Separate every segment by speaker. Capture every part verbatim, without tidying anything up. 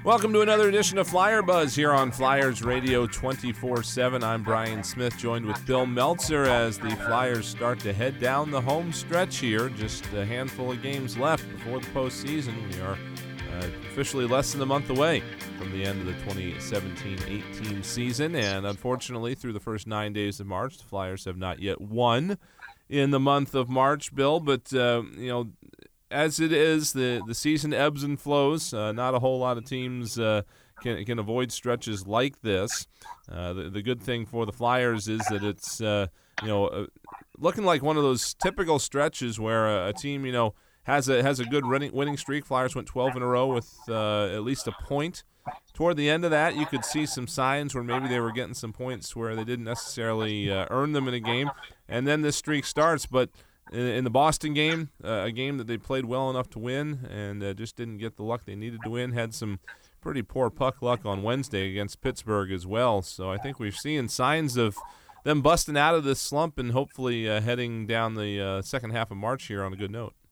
Speaker 1: Welcome to another edition of Flyer Buzz here on Flyers Radio twenty-four seven. I'm Brian Smith, joined with Bill Meltzer as the Flyers start to head down the home stretch here. Just a handful of games left before the postseason. We are uh, officially less than a month away from the end of the twenty seventeen eighteen season, and unfortunately, through the first nine days of March, the Flyers have not yet won in the month of March, Bill, but, uh, you know, as it is, the, the season ebbs and flows. Uh, not a whole lot of teams uh, can can avoid stretches like this. Uh, the, the good thing for the Flyers is that it's uh, you know uh, looking like one of those typical stretches where a, a team you know has a has a good winning winning streak. Flyers went twelve in a row with uh, at least a point. Toward the end of that, you could see some signs where maybe they were getting some points where they didn't necessarily uh, earn them in a game, and then this streak starts. But in the Boston game, uh, a game that they played well enough to win and uh, just didn't get the luck they needed to win, had some pretty poor puck luck on Wednesday against Pittsburgh as well. So I think we've seen signs of them busting out of this slump and hopefully uh, heading down the uh, second half of March here on a good note.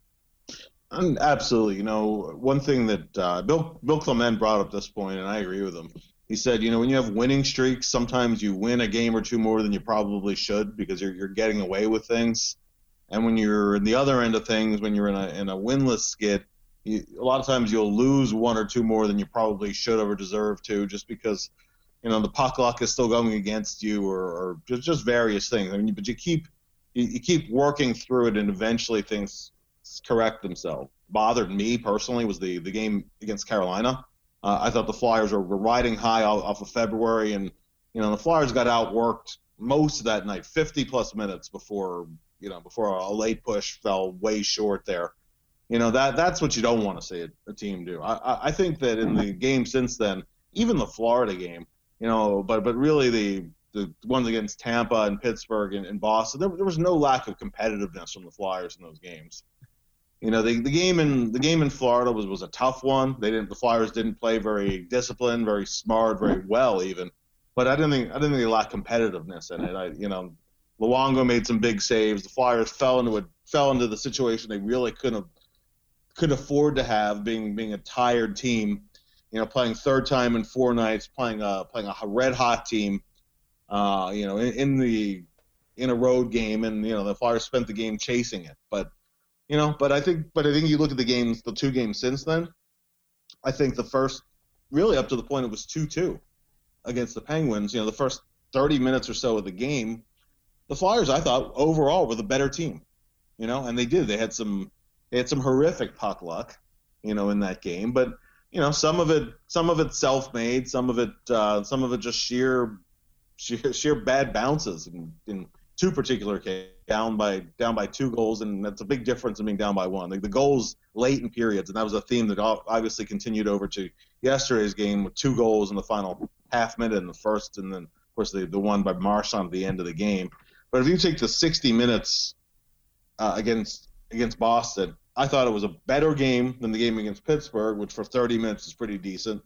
Speaker 2: Um, absolutely. You know, one thing that uh, Bill Bill Clement brought up this point, and I agree with him. He said, you know, when you have winning streaks, sometimes you win a game or two more than you probably should because you're you're getting away with things. And when you're in the other end of things, when you're in a in a winless skid, you, a lot of times you'll lose one or two more than you probably should have or deserve to, just because, you know, the puck luck is still going against you, or, or just, just various things. I mean, but you keep you, you keep working through it, and eventually things correct themselves. Bothered me personally was the the game against Carolina. Uh, I thought the Flyers were, were riding high off, off of February, and you know the Flyers got outworked most of that night, fifty plus minutes before. You know, before a late push fell way short there. You know, that that's what you don't want to see a, a team do. I, I think that in the game since then, even the Florida game, you know, but but really the the ones against Tampa and Pittsburgh and, and Boston, there, there was no lack of competitiveness from the Flyers in those games. You know, the the game in the game in Florida was, was a tough one. They didn't the Flyers didn't play very disciplined, very smart, very well even. But I didn't think I didn't think they lacked competitiveness in it. I you know. Luongo made some big saves. The Flyers fell into a, fell into the situation they really couldn't could afford to have, being being a tired team, you know, playing third time in four nights, playing a playing a red hot team, uh, you know, in, in the in a road game, and you know the Flyers spent the game chasing it. But you know, but I think but I think you look at the games, the two games since then. I think the first, really up to the point it was two two against the Penguins. You know, the first thirty minutes or so of the game. The Flyers, I thought, overall were the better team, you know, and they did. They had some, they had some horrific puck luck, you know, in that game. But you know, some of it, some of it self-made, some of it, uh, some of it just sheer, sheer, sheer bad bounces. In, in two particular cases, down by down by two goals, and that's a big difference in being down by one. Like the goals late in periods, and that was a theme that obviously continued over to yesterday's game with two goals in the final half minute in the first, and then of course the the one by Marchand at the end of the game. But if you take the sixty minutes uh, against against Boston, I thought it was a better game than the game against Pittsburgh, which for thirty minutes is pretty decent.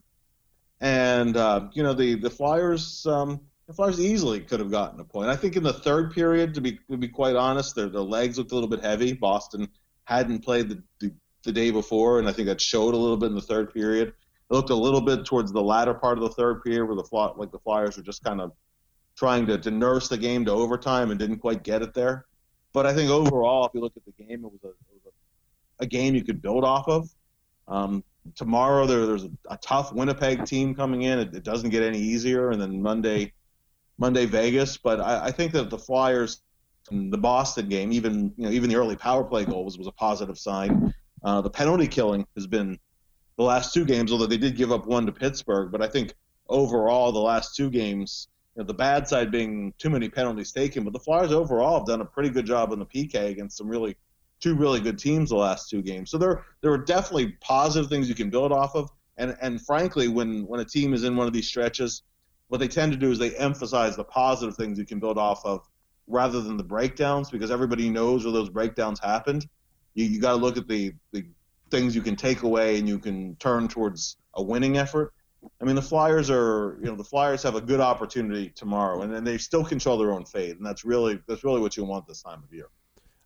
Speaker 2: And uh, you know the the Flyers, um, the Flyers easily could have gotten a point. I think in the third period, to be to be quite honest, their their legs looked a little bit heavy. Boston hadn't played the, the the day before, and I think that showed a little bit in the third period. It looked a little bit towards the latter part of the third period, where the Fly, like the Flyers were just kind of trying to, to nurse the game to overtime and didn't quite get it there. But I think overall, if you look at the game, it was a, it was a, a game you could build off of. Um, tomorrow there, there's a, a tough Winnipeg team coming in. It, it doesn't get any easier. And then Monday, Monday Vegas. But I, I think that the Flyers, in the Boston game, even you know even the early power play goal was, was a positive sign. Uh, the penalty killing has been the last two games, although they did give up one to Pittsburgh. But I think overall the last two games, you know, the bad side being too many penalties taken, but the Flyers overall have done a pretty good job on the P K against some really two really good teams the last two games. So there there are definitely positive things you can build off of. And and frankly, when, when a team is in one of these stretches, what they tend to do is they emphasize the positive things you can build off of rather than the breakdowns, because everybody knows where those breakdowns happened. You you got to look at the, the things you can take away and you can turn towards a winning effort. I mean, the Flyers are, you know, the Flyers have a good opportunity tomorrow, and then they still control their own fate, and that's really that's really what you want this time of year.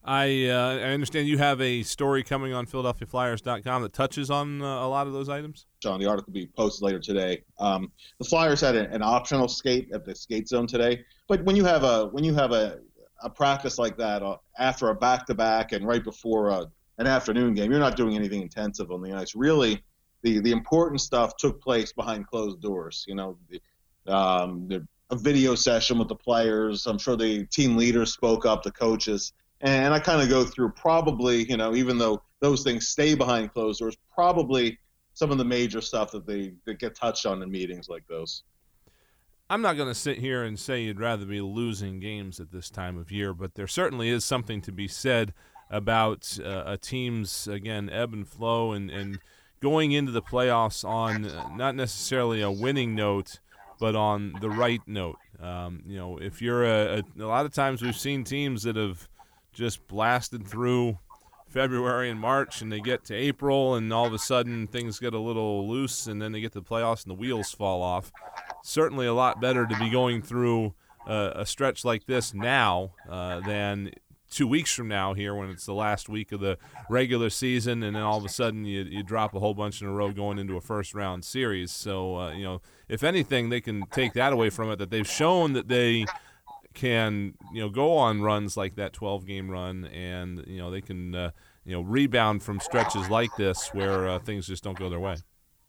Speaker 1: I uh, I understand you have a story coming on Philadelphia Flyers dot com that touches on uh, a lot of those items.
Speaker 2: John, the article will be posted later today. Um, the Flyers had a, an optional skate at the skate zone today, but when you have a when you have a, a practice like that uh, after a back-to-back and right before a, an afternoon game, you're not doing anything intensive on the ice. Really, the the important stuff took place behind closed doors. You know, the, um, the, a video session with the players. I'm sure the team leaders spoke up, the coaches. And I kind of go through probably, you know, even though those things stay behind closed doors, probably some of the major stuff that they that get touched on in meetings like those.
Speaker 1: I'm not going to sit here and say you'd rather be losing games at this time of year, but there certainly is something to be said about uh, a team's, again, ebb and flow and, and going into the playoffs on uh, not necessarily a winning note, but on the right note. Um, you know, if you're a, a, a lot of times we've seen teams that have just blasted through February and March, and they get to April, and all of a sudden things get a little loose, and then they get to the playoffs and the wheels fall off. Certainly a lot better to be going through uh, a stretch like this now uh, than two weeks from now here when it's the last week of the regular season, and then all of a sudden you, you drop a whole bunch in a row going into a first-round series. So, uh, you know, if anything, they can take that away from it, that they've shown that they – can, you know, go on runs like that twelve game run, and, you know, they can, uh, you know, rebound from stretches like this where uh, things just don't go their way.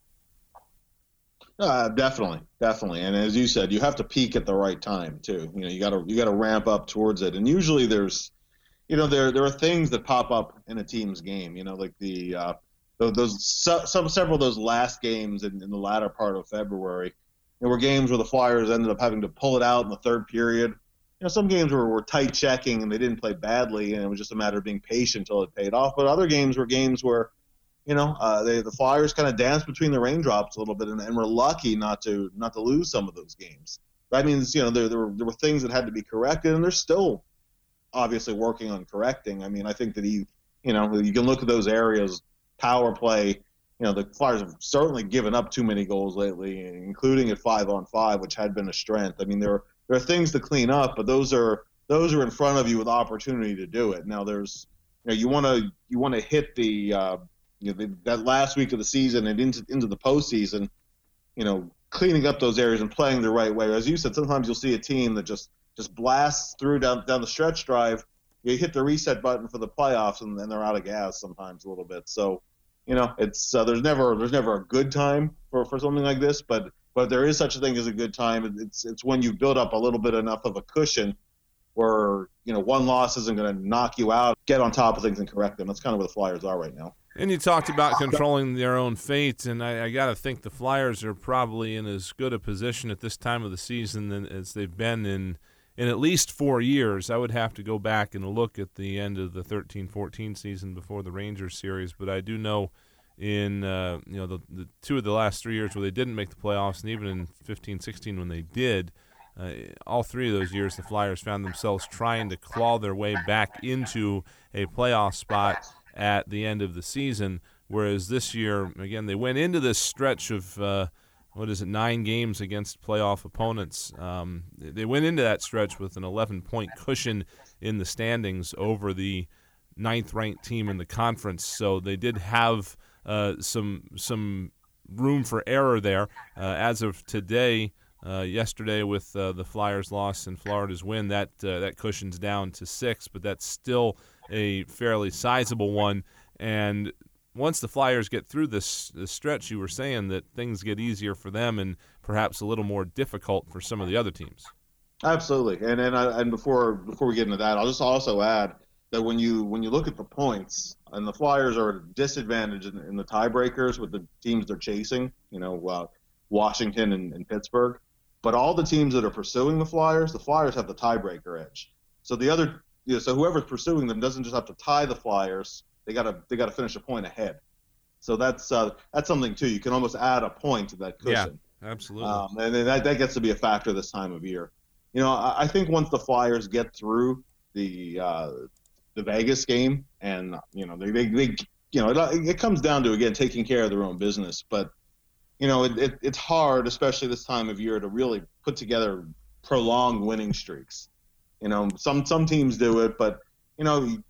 Speaker 2: Uh, definitely, definitely. And as you said, you have to peak at the right time too. You know, you got to you got to ramp up towards it. And usually there's, you know, there there are things that pop up in a team's game. You know, like the uh, those some several of those last games in, in the latter part of February. There were games where the Flyers ended up having to pull it out in the third period. You know, some games were, were tight checking and they didn't play badly, and it was just a matter of being patient until it paid off. But other games were games where, you know, uh, they, the Flyers kind of danced between the raindrops a little bit, and, and were lucky not to not to lose some of those games. That means, you know, there, there were there were things that had to be corrected, and they're still obviously working on correcting. I mean, I think that he, you know, you can look at those areas, power play. You know, the Flyers have certainly given up too many goals lately, including at five on five, which had been a strength. I mean, there are there are things to clean up, but those are those are in front of you with opportunity to do it. Now, there's, you know, you want to you want to hit the, uh, you know, the, that last week of the season and into into the postseason, you know, cleaning up those areas and playing the right way. As you said, sometimes you'll see a team that just just blasts through down down the stretch drive. You hit the reset button for the playoffs, and then they're out of gas sometimes a little bit. So, you know, it's uh, there's never there's never a good time for, for something like this, but but there is such a thing as a good time. It's it's when you build up a little bit enough of a cushion where, you know, one loss isn't going to knock you out. Get on top of things and correct them. That's kind of where the Flyers are right now.
Speaker 1: And you talked about controlling their own fate, and I, I got to think the Flyers are probably in as good a position at this time of the season than, as they've been in in at least four years. I would have to go back and look at the end of the thirteen fourteen season before the Rangers series, but I do know in uh, you know the, the two of the last three years where they didn't make the playoffs, and even in fifteen sixteen when they did, uh, all three of those years the Flyers found themselves trying to claw their way back into a playoff spot at the end of the season, whereas this year, again, they went into this stretch of uh, what is it, nine games against playoff opponents. Um, they went into that stretch with an eleven-point cushion in the standings over the ninth-ranked team in the conference, so they did have Uh, some some room for error there. Uh, as of today, uh, yesterday with uh, the Flyers' loss and Florida's win, that uh, that cushion's down to six, but that's still a fairly sizable one. And once the Flyers get through this, this stretch, you were saying that things get easier for them and perhaps a little more difficult for some of the other teams.
Speaker 2: Absolutely, and and I, and before before we get into that, I'll just also add that when you when you look at the points, and the Flyers are at a disadvantage in, in the tiebreakers with the teams they're chasing, you know, uh, Washington and, and Pittsburgh. But all the teams that are pursuing the Flyers, the Flyers have the tiebreaker edge. So the other, you know, so whoever's pursuing them doesn't just have to tie the Flyers; they gotta they gotta finish a point ahead. So that's uh, that's something too. You can almost add a point to that cushion.
Speaker 1: Yeah, absolutely.
Speaker 2: Um, and that that gets to be a factor this time of year. You know, I, I think once the Flyers get through the uh, the Vegas game, and you know they, they, they you know it, it comes down to, again, taking care of their own business. But you know it, it, it's hard, especially this time of year, to really put together prolonged winning streaks. You know, some some teams do it, but you know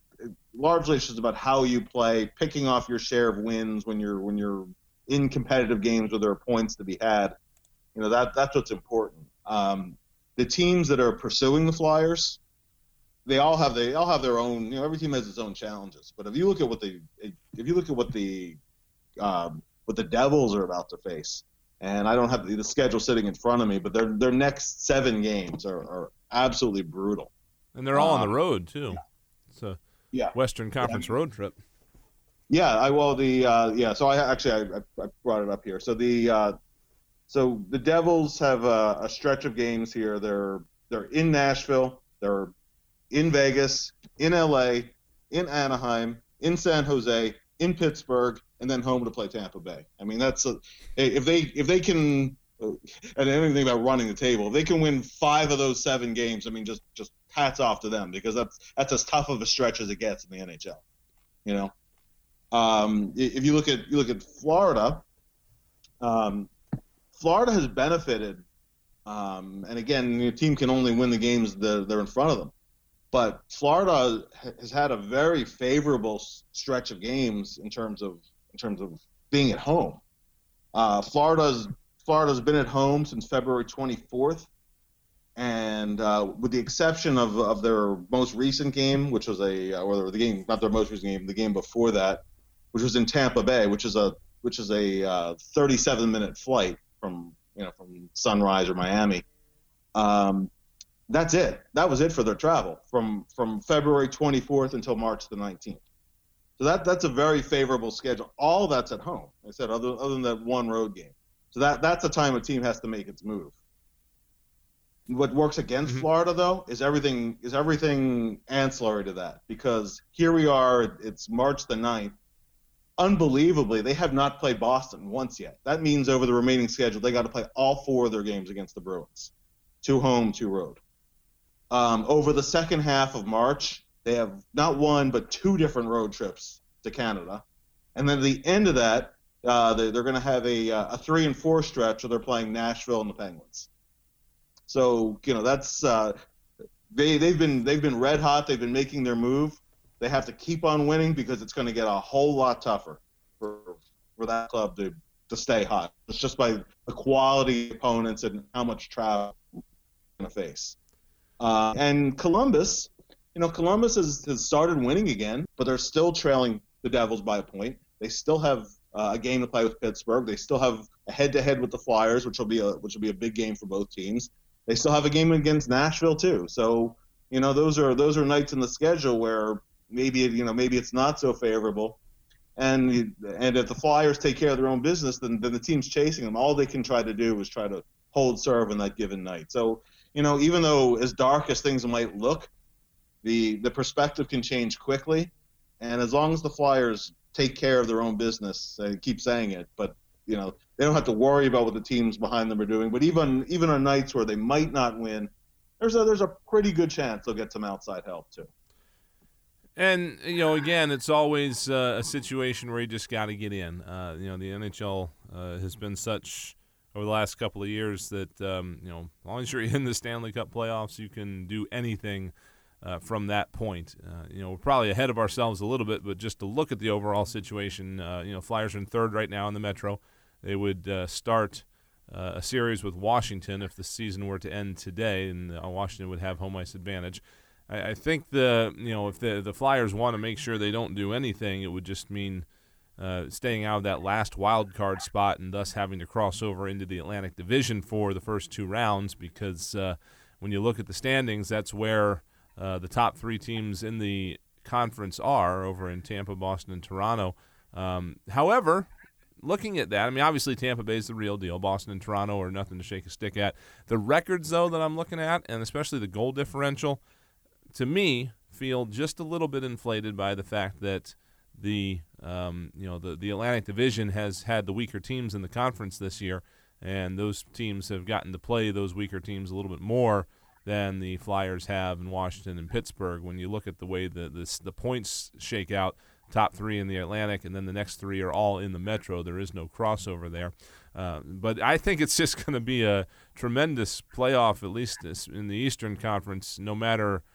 Speaker 2: largely it's just about how you play, picking off your share of wins when you're when you're in competitive games where there are points to be had. You know, that that's what's important. Um, the teams that are pursuing the Flyers, they all have they all have their own. You know, every team has its own challenges. But if you look at what the if you look at what the um, what the Devils are about to face, and I don't have the, the schedule sitting in front of me, but their their next seven games are, are absolutely brutal.
Speaker 1: And they're all um, on the road too.
Speaker 2: Yeah.
Speaker 1: So
Speaker 2: yeah,
Speaker 1: Western Conference
Speaker 2: yeah.
Speaker 1: road trip.
Speaker 2: Yeah, I well the uh, yeah. So I actually I, I brought it up here. So the uh, so the Devils have a, a stretch of games here. They're they're in Nashville. They're in Vegas, in L A, in Anaheim, in San Jose, in Pittsburgh, and then home to play Tampa Bay. I mean, that's a, if they if they can, and anything about running the table, if they can win five of those seven games, I mean, just just hats off to them, because that's that's as tough of a stretch as it gets in the N H L. You know, um, if you look at you look at Florida, um, Florida has benefited, um, and again, your team can only win the games that they're in front of them. But Florida has had a very favorable stretch of games in terms of in terms of being at home. Uh, Florida's Florida's been at home since February twenty-fourth, and uh, with the exception of, of their most recent game, which was a or the game not their most recent game, the game before that, which was in Tampa Bay, which is a which is a uh, thirty-seven minute flight from you know from Sunrise or Miami. Um, That's it. That was it for their travel from, from February twenty-fourth until March the nineteenth. So that that's a very favorable schedule. All that's at home. Like I said, other other than that one road game. So that that's the time a team has to make its move. What works against mm-hmm. Florida though is everything is everything ancillary to that, because here we are. It's March the ninth. Unbelievably, they have not played Boston once yet. That means over the remaining schedule, they got to play all four of their games against the Bruins, two home, two road. Um, over the second half of March, they have not one but two different road trips to Canada, and then at the end of that, uh, they, they're going to have a, a three and four stretch where they're playing Nashville and the Penguins. So you know that's uh, they they've been they've been red hot. They've been making their move. They have to keep on winning, because it's going to get a whole lot tougher for for that club to to stay hot. It's just by the quality of opponents and how much travel they're going to face. Uh, and Columbus, you know, Columbus has, has started winning again, but they're still trailing the Devils by a point. They still have uh, a game to play with Pittsburgh. They still have a head-to-head with the Flyers, which will be a which will be a big game for both teams. They still have a game against Nashville too. So, you know, those are those are nights in the schedule where maybe you know maybe it's not so favorable. And and if the Flyers take care of their own business, then then the team's chasing them. All they can try to do is try to hold serve on that given night. So, you know, even though as dark as things might look, the the perspective can change quickly. And as long as the Flyers take care of their own business, I keep saying it, but, you know, they don't have to worry about what the teams behind them are doing. But even even on nights where they might not win, there's a, there's a pretty good chance they'll get some outside help too.
Speaker 1: And, you know, again, it's always uh, a situation where you just got to get in. Uh, you know, the N H L uh, has been such over the last couple of years that, um, you know, as long as you're in the Stanley Cup playoffs, you can do anything uh, from that point. Uh, you know, we're probably ahead of ourselves a little bit, but just to look at the overall situation, uh, you know, Flyers are in third right now in the Metro. They would uh, start uh, a series with Washington if the season were to end today, and uh, Washington would have home ice advantage. I, I think the, you know, if the, the Flyers want to make sure they don't do anything, it would just mean Uh, staying out of that last wild card spot and thus having to cross over into the Atlantic Division for the first two rounds, because uh, when you look at the standings, that's where uh, the top three teams in the conference are, over in Tampa, Boston, and Toronto. Um, however, looking at that, I mean, obviously Tampa Bay is the real deal. Boston and Toronto are nothing to shake a stick at. The records, though, that I'm looking at, and especially the goal differential, to me, feel just a little bit inflated by the fact that the um, you know the, the Atlantic Division has had the weaker teams in the conference this year, and those teams have gotten to play those weaker teams a little bit more than the Flyers have in Washington and Pittsburgh. When you look at the way the the, the points shake out, top three in the Atlantic, and then the next three are all in the Metro. There is no crossover there. Uh, but I think it's just going to be a tremendous playoff, at least in the Eastern Conference, no matter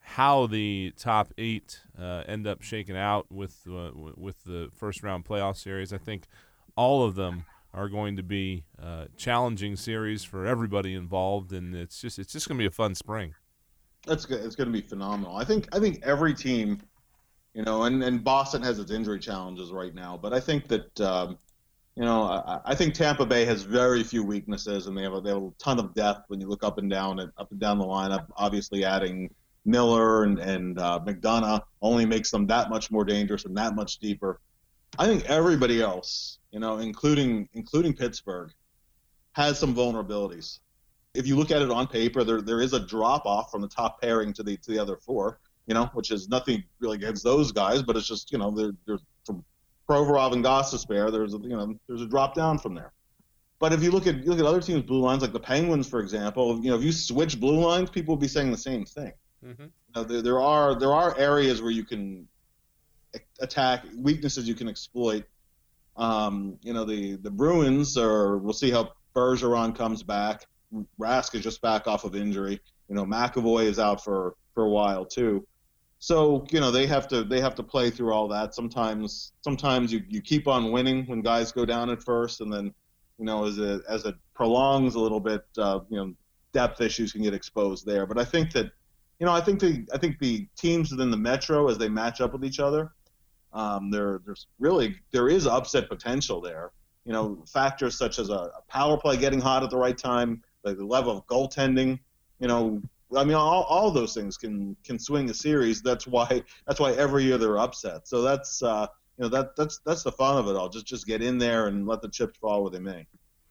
Speaker 1: how the top eight uh, end up shaking out with uh, with the first round playoff series. I think all of them are going to be uh, challenging series for everybody involved, and it's just it's just going to be a fun spring.
Speaker 2: That's good. It's going to be phenomenal. I think I think every team, you know, and, and Boston has its injury challenges right now, but I think that um, you know I, I think Tampa Bay has very few weaknesses, and they have a, they have a ton of depth when you look up and down and up and down the lineup. Obviously, adding Miller and and uh, McDonough only makes them that much more dangerous and that much deeper. I think everybody else, you know, including including Pittsburgh, has some vulnerabilities. If you look at it on paper, there there is a drop off from the top pairing to the to the other four, you know, which is nothing really against those guys, but it's just, you know, there, there's from Provorov and Gostisbehere, there's a, you know there's a drop down from there. But if you look at you look at other teams' blue lines, like the Penguins, for example, you know, if you switch blue lines, people will be saying the same thing. Mm-hmm. You know, there, there are there are areas where you can attack, weaknesses you can exploit. Um, you know, the, the Bruins are, we'll see how Bergeron comes back. Rask is just back off of injury. You know, McAvoy is out for, for a while too. So, you know, they have to they have to play through all that. Sometimes sometimes you, you keep on winning when guys go down at first, and then, you know, as it as it prolongs a little bit, uh, you know, depth issues can get exposed there. But I think that, you know, I think the I think the teams within the Metro, as they match up with each other, Um, there, there's really there is upset potential there. You know, factors such as a, a power play getting hot at the right time, like the level of goaltending. You know, I mean, all, all those things can can swing a series. That's why that's why every year they're upset. So that's uh, you know that that's that's the fun of it all. Just just get in there and let the chips fall where they may.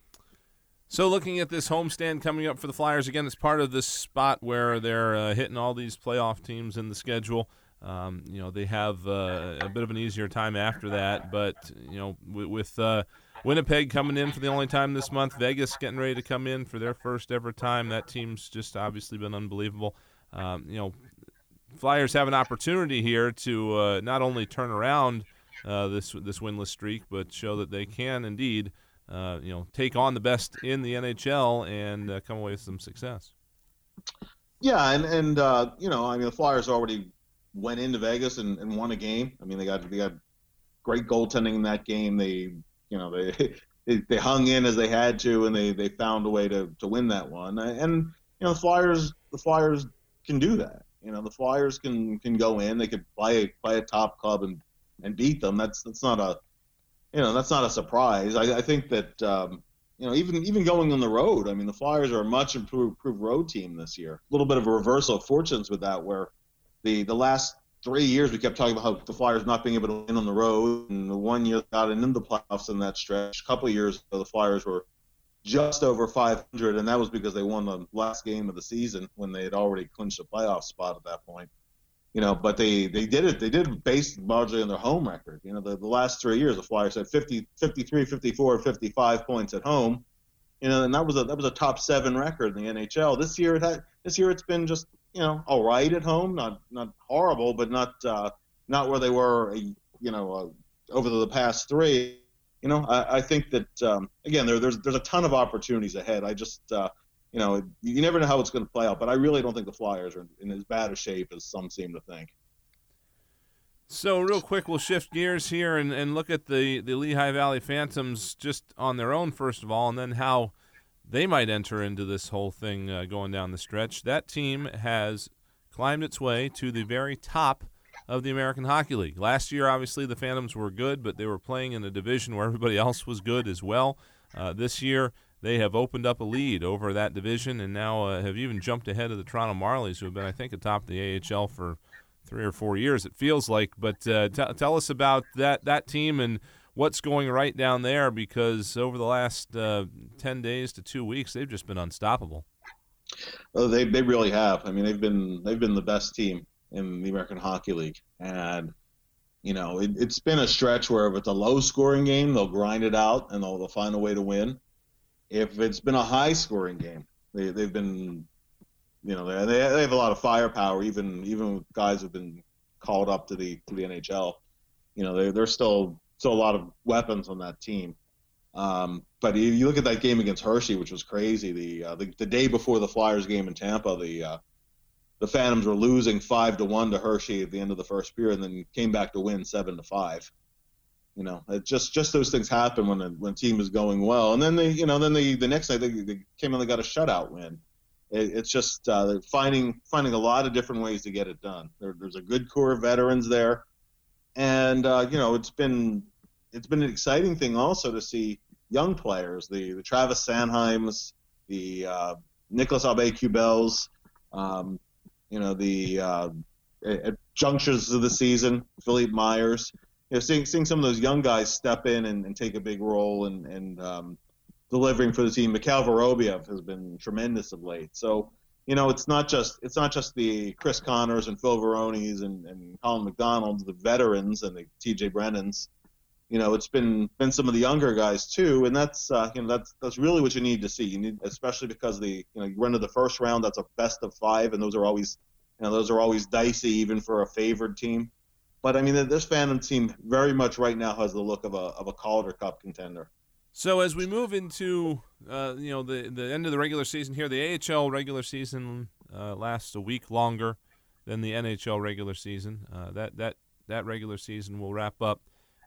Speaker 1: So looking at this homestand coming up for the Flyers, again, it's part of this spot where they're uh, hitting all these playoff teams in the schedule. Um, you know, they have uh, a bit of an easier time after that, but, you know, with, with uh, Winnipeg coming in for the only time this month, Vegas getting ready to come in for their first ever time, that team's just obviously been unbelievable. Um, you know, Flyers have an opportunity here to uh, not only turn around uh, this this winless streak, but show that they can indeed, uh, you know, take on the best in the N H L and uh, come away with some success.
Speaker 2: Yeah, and, and uh, you know, I mean, the Flyers already went into Vegas and, and won a game. I mean, they got they got great goaltending in that game. They, you know, they they, they hung in as they had to, and they, they found a way to, to win that one. And you know, the Flyers the Flyers can do that. You know, the Flyers can, can go in. They could play play a top club and, and beat them. That's that's not a you know that's not a surprise. I, I think that um, you know even even going on the road. I mean, the Flyers are a much improved, improved road team this year. A little bit of a reversal of fortunes with that, where The the last three years we kept talking about how the Flyers not being able to win on the road, and the one year got into the playoffs in that stretch. A couple of years ago, the Flyers were just over five hundred, and that was because they won the last game of the season when they had already clinched a playoff spot at that point. You know, but they, they did it. They did it based largely on their home record. You know, the, the last three years, the Flyers had fifty, fifty-three, fifty-four, fifty-five points at home. You know, and that was a that was a top seven record in the N H L. This year, it had this year it's been just, you know, all right at home, not not horrible, but not uh, not where they were, you know, uh, over the past three. You know, I, I think that um, again, there, there's there's a ton of opportunities ahead. I just, uh, you know, you never know how it's going to play out, but I really don't think the Flyers are in as bad a shape as some seem to think.
Speaker 1: So real quick, we'll shift gears here and, and look at the, the Lehigh Valley Phantoms just on their own, first of all, and then how they might enter into this whole thing uh, going down the stretch. That team has climbed its way to the very top of the American Hockey League. Last year, obviously, the Phantoms were good, but they were playing in a division where everybody else was good as well. Uh, this year, they have opened up a lead over that division and now uh, have even jumped ahead of the Toronto Marlies, who have been, I think, atop the A H L for three or four years, it feels like. But uh, t- tell us about that that team and what's going right down there, because over the last uh, ten days to two weeks, they've just been unstoppable.
Speaker 2: Oh, they they really have. I mean, they've been they've been the best team in the American Hockey League, and you know it, it's been a stretch where if it's a low-scoring game, they'll grind it out and they'll, they'll find a way to win. If it's been a high-scoring game, they they've been, you know, they they have a lot of firepower. Even even with guys who've been called up to the to the N H L, you know, they they're still still a lot of weapons on that team. Um, but if you look at that game against Hershey, which was crazy, the uh, the, the day before the Flyers game in Tampa, the uh, the Phantoms were losing five to one to Hershey at the end of the first period, and then came back to win seven to five. You know, it just just those things happen when a, when a team is going well, and then they, you know, then they the next night they, they came and they got a shutout win. It, it's just uh, they're finding finding a lot of different ways to get it done. There, there's a good core of veterans there, and uh, you know, it's been it's been an exciting thing also to see young players, the the Travis Sanheims, the uh, Nicholas Aube-Kubels, um, you know, the uh, at junctures of the season, Philippe Myers. You know, seeing seeing some of those young guys step in and, and take a big role and and um, delivering for the team. Mikhail Vorobiev has been tremendous of late. So, you know, it's not just it's not just the Chris Connors and Phil Verones and, and Colin McDonald, the veterans, and the T J Brennans. You know, it's been been some of the younger guys too, and that's uh, you know that's that's really what you need to see. You need, especially because the you know you run to the first round, that's a best of five, and those are always you know those are always dicey even for a favored team. But I mean, this Phantom team very much right now has the look of a of a Calder Cup contender.
Speaker 1: So as we move into uh, you know the the end of the regular season here, the A H L regular season uh, lasts a week longer than the N H L regular season. Uh, that that that regular season will wrap up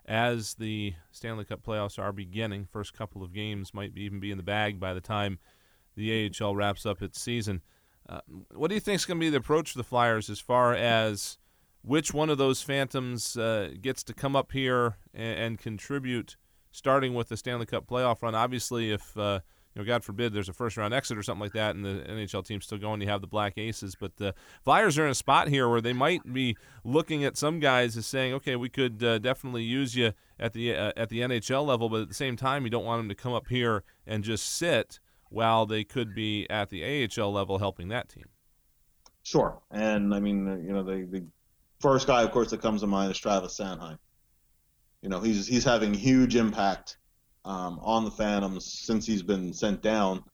Speaker 1: as the Stanley Cup playoffs are beginning. First couple of games might be, even be in the bag by the time the A H L wraps up its season. Uh, what do you think is going to be the approach to the Flyers as far as which one of those Phantoms uh, gets to come up here and, and contribute, starting with the Stanley Cup playoff run? Obviously, if uh, you know, God forbid, there's a first-round exit or something like that, and the N H L team's still going, you have the Black Aces. But the Flyers are in a spot here where they might be looking at some guys as saying, okay, we could uh, definitely use you at the uh, at the N H L level, but at the same time, you don't want them to come up here and just sit while they could be at the A H L level helping that team.
Speaker 2: Sure, and I mean, you know, the the first guy, of course, that comes to mind is Travis Sanheim. You know, he's he's having huge impact um, on the Phantoms since he's been sent down.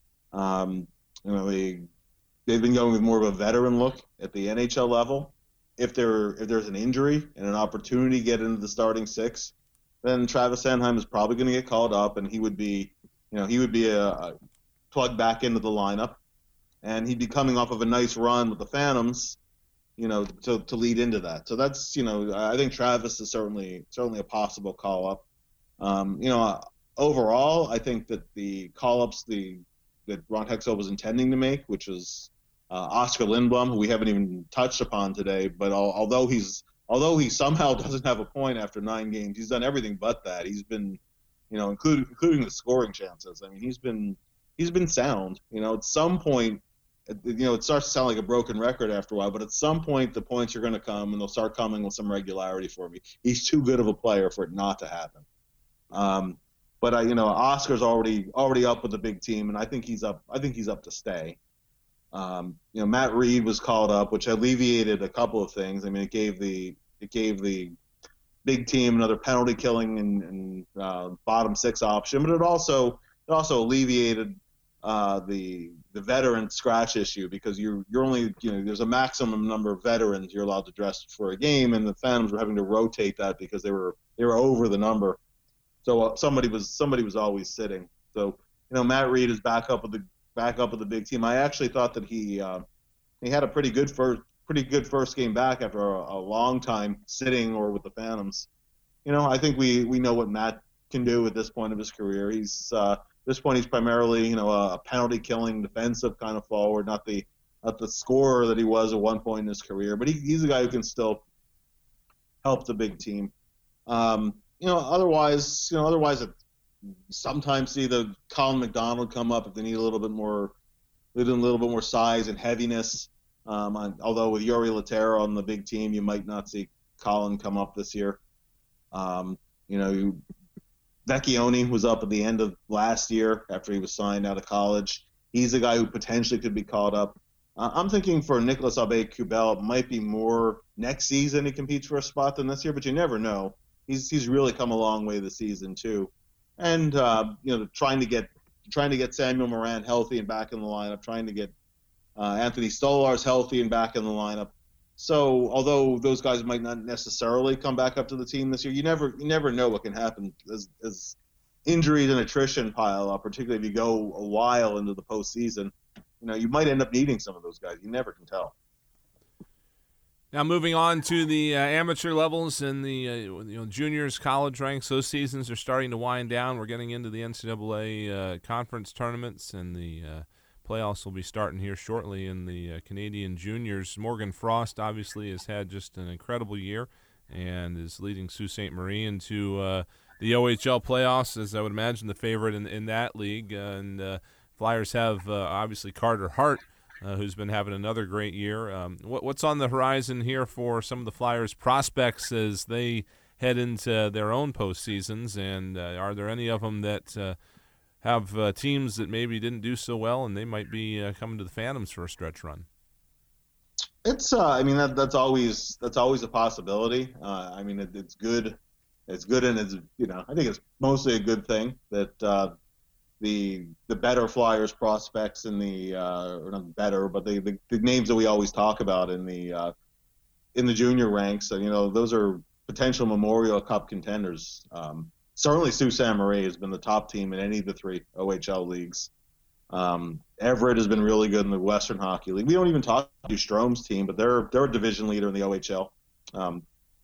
Speaker 2: Um, you know, they they've been going with more of a veteran look at the N H L level. If there if there's an injury and an opportunity to get into the starting six, then Travis Sanheim is probably going to get called up, and he would be, you know, he would be a, a plug back into the lineup, and he'd be coming off of a nice run with the Phantoms, you know, to, to lead into that. So that's, you know, I think Travis is certainly certainly a possible call-up. Um, you know, overall, I think that the call-ups the that Ron Hextall was intending to make, which was uh, Oscar Lindblom, who we haven't even touched upon today, but al- although he's although he somehow doesn't have a point after nine games, he's done everything but that. He's been, you know, including including the scoring chances. I mean, he's been he's been sound. You know, at some point, you know, it starts to sound like a broken record after a while, but at some point the points are going to come, and they'll start coming with some regularity for me. He's too good of a player for it not to happen. Um, but I, you know, Oscar's already already up with the big team, and I think he's up. I think he's up to stay. Um, you know, Matt Reed was called up, which alleviated a couple of things. I mean, it gave the it gave the big team another penalty killing and, and uh, bottom six option, but it also it also alleviated Uh, the the veteran scratch issue, because you're you're only you know there's a maximum number of veterans you're allowed to dress for a game, and the Phantoms were having to rotate that because they were they were over the number, so uh, somebody was somebody was always sitting. So you know Matt Reed is back up with the back up with the big team. I actually thought that he uh, he had a pretty good first pretty good first game back after a, a long time sitting or with the Phantoms. You know I think we we know what Matt can do at this point of his career. He's uh, At this point, he's primarily, you know, a penalty-killing defensive kind of forward, not the not the scorer that he was at one point in his career. But he, he's a guy who can still help the big team. Um, you know, otherwise, you know, otherwise, it, sometimes see the Colin McDonald come up if they need a little bit more, a little bit more size and heaviness. Um, on, although with Yuri Laterra on the big team, you might not see Colin come up this year. Um, you know, you. Vecchione was up at the end of last year after he was signed out of college. He's a guy who potentially could be called up. Uh, I'm thinking for Nicholas Aube-Kubel, it might be more next season he competes for a spot than this year, but you never know. He's he's really come a long way this season too, and uh, you know trying to get trying to get Samuel Morin healthy and back in the lineup, trying to get uh, Anthony Stolarz healthy and back in the lineup. So although those guys might not necessarily come back up to the team this year, you never you never know what can happen as, as injuries and attrition pile up, particularly if you go a while into the postseason. You know, you might end up needing some of those guys. You never can tell.
Speaker 1: Now moving on to the uh, amateur levels and the uh, you know juniors, college ranks, those seasons are starting to wind down. We're getting into the N C double A uh, conference tournaments, and the uh, playoffs will be starting here shortly in the uh, Canadian juniors. Morgan Frost obviously has had just an incredible year and is leading Sault Ste. Marie into uh, the O H L playoffs, as I would imagine the favorite in, in that league. Uh, and uh, Flyers have uh, obviously Carter Hart, Uh, who's been having another great year. Um, what, what's on the horizon here for some of the Flyers prospects as they head into their own postseasons? And uh, are there any of them that uh, have uh, teams that maybe didn't do so well and they might be uh, coming to the Phantoms for a stretch run?
Speaker 2: It's, uh, I mean, that, that's always that's always a possibility. Uh, I mean, it, it's good. It's good, and it's, you know, I think it's mostly a good thing that uh, the the better Flyers prospects in the uh, or not better, but the, the the names that we always talk about in the uh, in the junior ranks, and you know, those are potential Memorial Cup contenders. Um, certainly, Sault Ste. Marie has been the top team in any of the three O H L leagues. Um, Everett has been really good in the Western Hockey League. We don't even talk about Strom's team, but they're they're a division leader in the O H L. Um,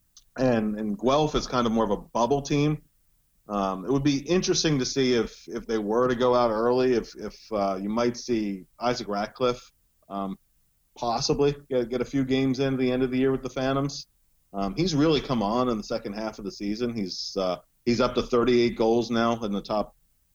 Speaker 2: and and Guelph is kind of more of a bubble team. Um, it would be interesting to see if, if they were to go out early, if if uh, you might see Isaac Ratcliffe um, possibly get, get a few games in at the end of the year with the Phantoms. Um, he's really come on in the second half of the season. He's uh, he's up to thirty-eight goals now in the top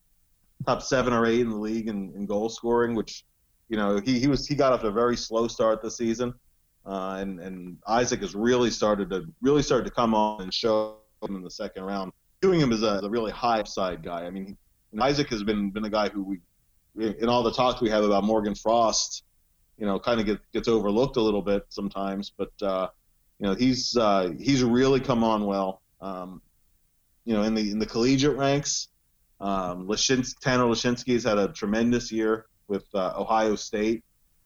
Speaker 2: top seven or eight in the league in, in goal scoring, which, you know, he, he was he got off to a very slow start this season, uh, and and Isaac has really started to really started to come on and show him in the second round. Doing him as a, as a really high upside guy. I mean, Isaac has been been a guy who we, in all the talks we have about Morgan Frost, you know, kind of get, gets overlooked a little bit sometimes. But uh, you know, he's uh, he's really come on well. Um, you know, in the in the collegiate ranks, um, Lashins, Tanner Lashinsky has had a tremendous year with uh, Ohio State.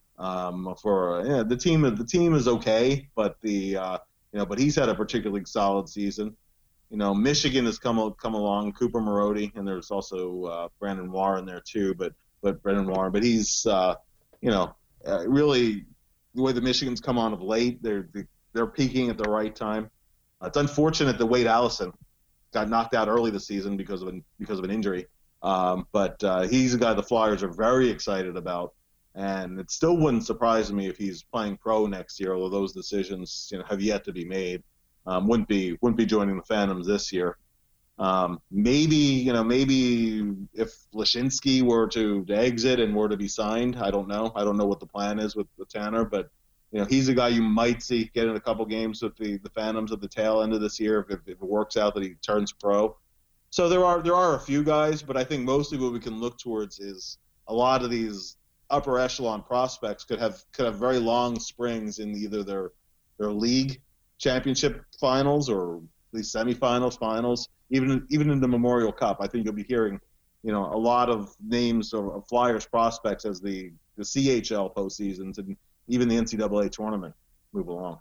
Speaker 2: Um, for yeah, the team, the team is okay, but the uh, you know, but he's had a particularly solid season. You know, Michigan has come come along, Cooper Marody, and there's also uh, Brandon Warren there too. But but Brandon Warren, but he's uh, you know uh, really the way the Michigan's come on of late, they're they're peaking at the right time. Uh, it's unfortunate that Wade Allison got knocked out early this season because of an because of an injury. Um, but uh, he's a guy the Flyers are very excited about, and it still wouldn't surprise me if he's playing pro next year. Although those decisions, you know, have yet to be made. Um, wouldn't be wouldn't be joining the Phantoms this year. Um, maybe you know maybe if Lashinsky were to, to exit and were to be signed, I don't know. I don't know what the plan is with, with Tanner, but you know he's a guy you might see get in a couple games with the, the Phantoms at the tail end of this year if, if it works out that he turns pro. So there are there are a few guys, but I think mostly what we can look towards is a lot of these upper echelon prospects could have could have very long springs in either their their league championship finals or at least semifinals, finals, even even in the Memorial Cup. I think you'll be hearing, you know, a lot of names of, of Flyers prospects as the, the C H L postseasons and even the N C double A tournament move along.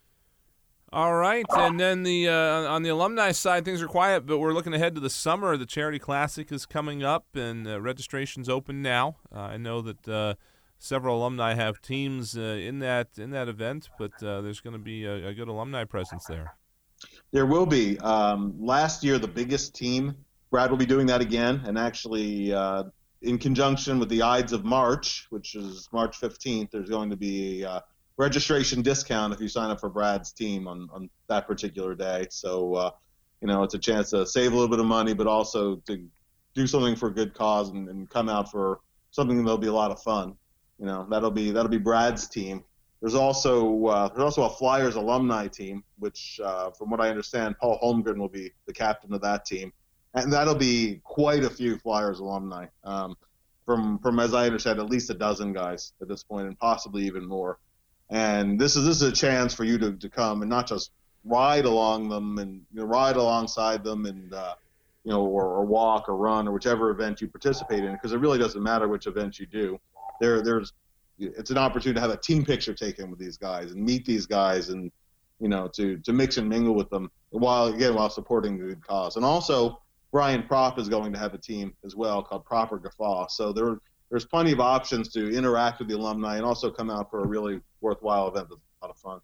Speaker 1: All right, and then the uh, on the alumni side, things are quiet, but we're looking ahead to the summer. The Charity Classic is coming up, and uh, registration's open now. Uh, I know that uh, several alumni have teams uh, in that in that event, but uh, there's going to be a, a good alumni presence there.
Speaker 2: There will be. Um, last year, the biggest team, Brad will be doing that again, and actually uh, in conjunction with the Ides of March, which is March fifteenth, there's going to be a uh, registration discount if you sign up for Brad's team on, on that particular day. So, uh, you know, it's a chance to save a little bit of money, but also to do something for a good cause and, and come out for something that'll be a lot of fun. You know, that'll be that'll be Brad's team. There's also uh, there's also a Flyers alumni team, which, uh, from what I understand, Paul Holmgren will be the captain of that team, and that'll be quite a few Flyers alumni. Um, from from as I understand, at least a dozen guys at this point, and possibly even more. And this is this is a chance for you to, to come and not just ride along them and you know, ride alongside them and uh, you know or, or walk or run or whichever event you participate in, because it really doesn't matter which event you do. There, there's, it's an opportunity to have a team picture taken with these guys and meet these guys and, you know, to, to mix and mingle with them while, again, while supporting the good cause. And also, Brian Prop is going to have a team as well called Proper Guffaw. So there, there's plenty of options to interact with the alumni and also come out for a really worthwhile event that's a lot of fun.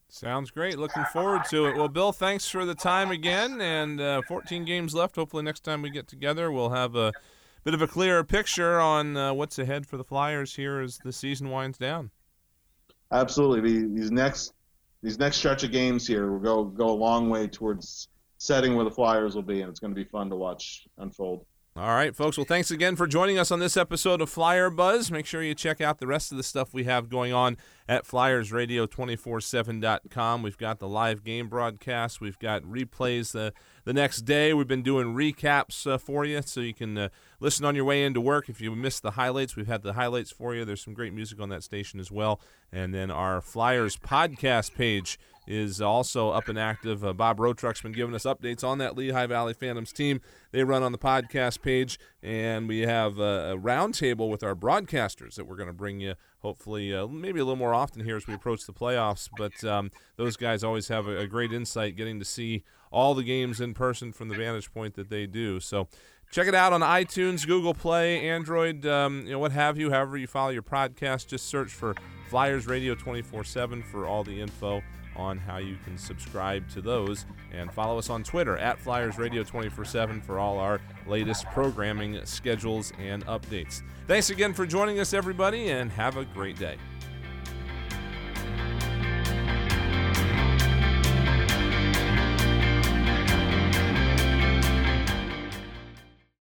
Speaker 1: Sounds great. Looking forward to it. Well, Bill, thanks for the time again, and uh, fourteen games left. Hopefully next time we get together we'll have a bit of a clearer picture on uh, what's ahead for the Flyers here as the season winds down.
Speaker 2: Absolutely. These next these next stretch of games here will go go a long way towards setting where the Flyers will be, and it's going to be fun to watch unfold.
Speaker 1: All right, folks. Well, thanks again for joining us on this episode of Flyer Buzz. Make sure you check out the rest of the stuff we have going on at Flyers Radio two forty-seven dot com. We've got the live game broadcast. We've got replays the, the next day. We've been doing recaps uh, for you, so you can uh, listen on your way into work. If you missed the highlights, we've had the highlights for you. There's some great music on that station as well. And then our Flyers podcast page is also up and active. Uh, Bob Rotruck's been giving us updates on that Lehigh Valley Phantoms team. They run on the podcast page, and we have a, a roundtable with our broadcasters that we're going to bring you hopefully uh, maybe a little more often here as we approach the playoffs. But um, those guys always have a, a great insight, getting to see all the games in person from the vantage point that they do. So check it out on iTunes, Google Play, Android, um, you know, what have you. However you follow your podcast, just search for Flyers Radio two forty-seven for all the info on how you can subscribe to those, and follow us on Twitter at Flyers Radio two forty-seven for all our latest programming schedules and updates. Thanks again for joining us, everybody, and have a great day.